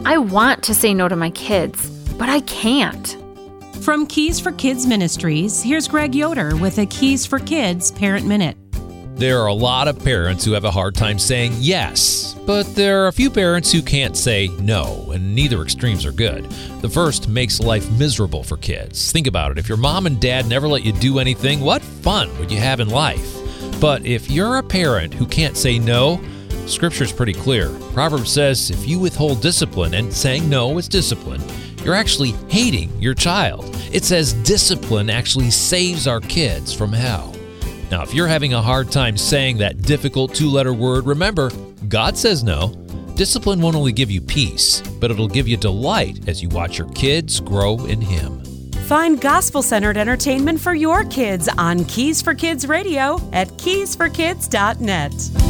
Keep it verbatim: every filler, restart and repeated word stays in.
I want to say no to my kids, but I can't. From Keys for Kids Ministries, here's Greg Yoder with a Keys for Kids Parent Minute. There are a lot of parents who have a hard time saying yes, but there are a few parents who can't say no, and neither extremes are good. The first makes life miserable for kids. Think about it. If your mom and dad never let you do anything, what fun would you have in life? But if you're a parent who can't say no, Scripture's pretty clear. Proverbs says if you withhold discipline, and saying no is discipline, you're actually hating your child. It says discipline actually saves our kids from hell. Now, if you're having a hard time saying that difficult two-letter word, remember, God says no. Discipline won't only give you peace, but it'll give you delight as you watch your kids grow in Him. Find gospel-centered entertainment for your kids on Keys for Kids Radio at keys for kids dot net.